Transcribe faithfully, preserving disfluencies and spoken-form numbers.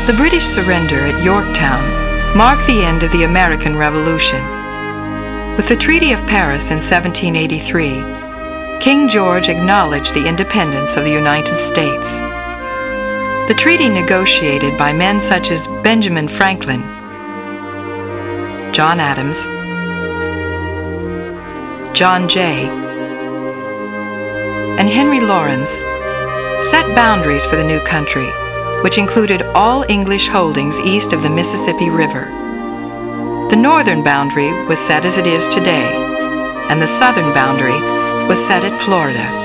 The British surrender at Yorktown marked the end of the American Revolution. With the Treaty of Paris in seventeen eighty-three, King George acknowledged the independence of the United States. The treaty, negotiated by men such as Benjamin Franklin, John Adams, John Jay, and Henry Laurens, set boundaries for the new country, which included all English holdings east of the Mississippi River. The northern boundary was set as it is today, and the southern boundary was set at Florida.